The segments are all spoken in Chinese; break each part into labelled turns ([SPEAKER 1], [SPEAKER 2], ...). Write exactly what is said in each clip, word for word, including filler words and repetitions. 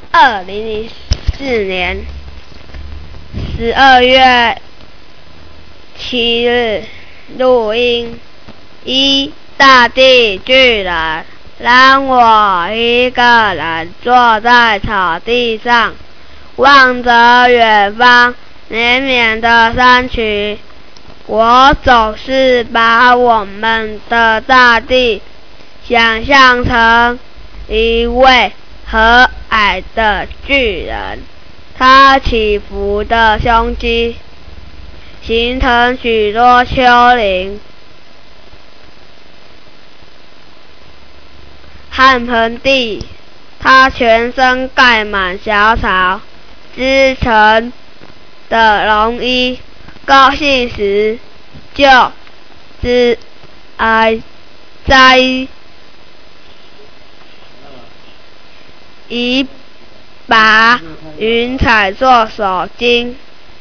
[SPEAKER 1] 二零零四年十二月七日录音。一大地巨人，让我一个人坐在草地上，望着远方绵绵的山区。我总是把我们的大地想象成一位和蔼的巨人，他起伏的胸肌形成许多丘陵和盆地，他全身盖满小草织成的绒衣，高兴时就只爱摘一把云彩做手巾。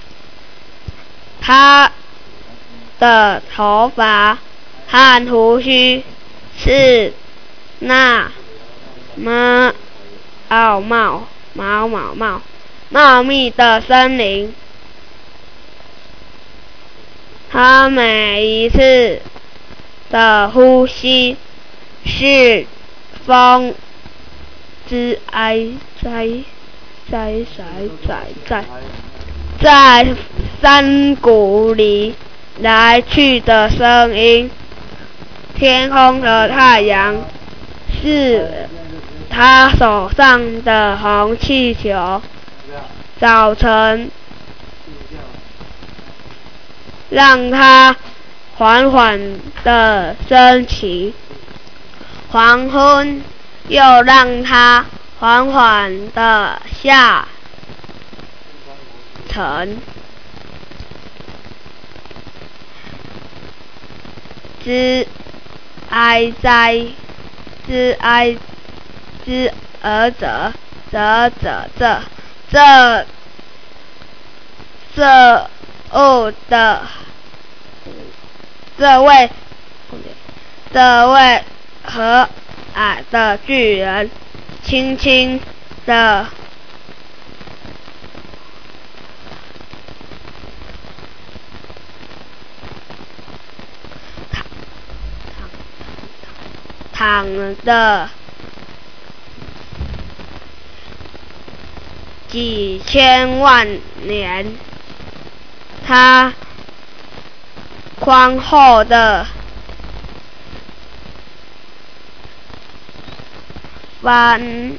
[SPEAKER 1] 他的头发和胡须是那么茂茂茂茂茂茂密的森林，他每一次的呼吸是风之哀哉哉哉哉哉在山谷里来去的声音。天空的太阳是他手上的红气球，早晨让它缓缓地升起，黄昏又让它缓缓地下沉。之哀哉，之哀之而者，者者者，这这物的这位这位和蔼的巨人，轻轻地躺着几千万年，他宽厚的帆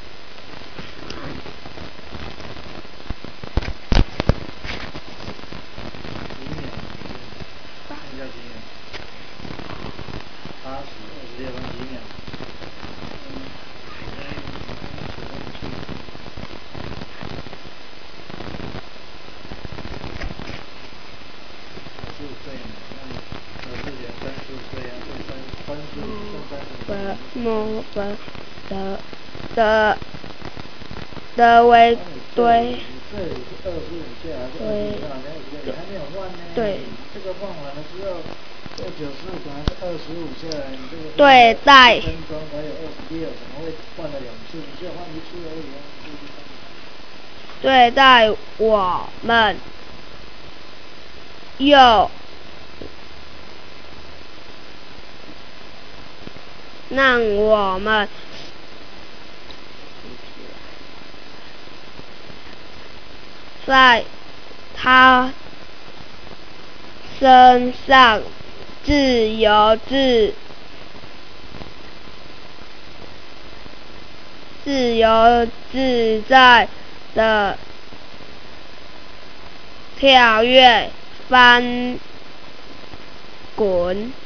[SPEAKER 1] 木本的的的为对对对对待对待我们又让我们在他身上自由自自由自在的跳跃翻滚。